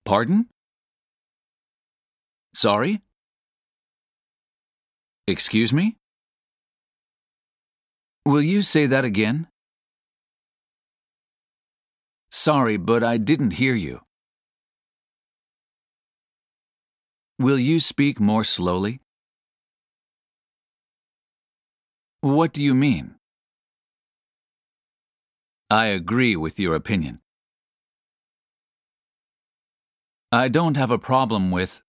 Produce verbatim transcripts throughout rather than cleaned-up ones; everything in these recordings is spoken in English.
Pardon? Sorry? Excuse me? Will you say that again? Sorry, but I didn't hear you. Will you speak more slowly? What do you mean? I agree with your opinion. I don't have a problem with...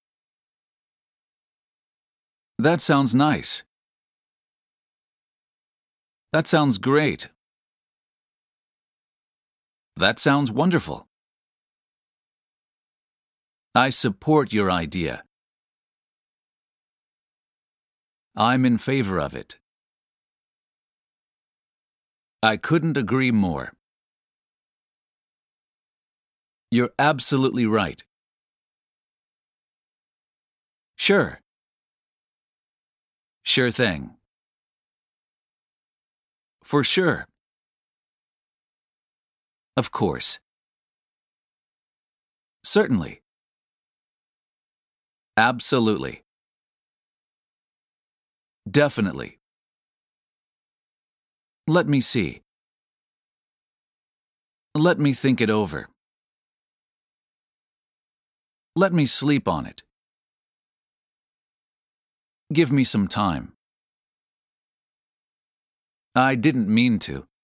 That sounds nice. That sounds great. That sounds wonderful. I support your idea. I'm in favor of it. I couldn't agree more. You're absolutely right. Sure. Sure thing. For sure. Of course. Certainly. Absolutely. Definitely. Let me see. Let me think it over. Let me sleep on it. Give me some time. I didn't mean to.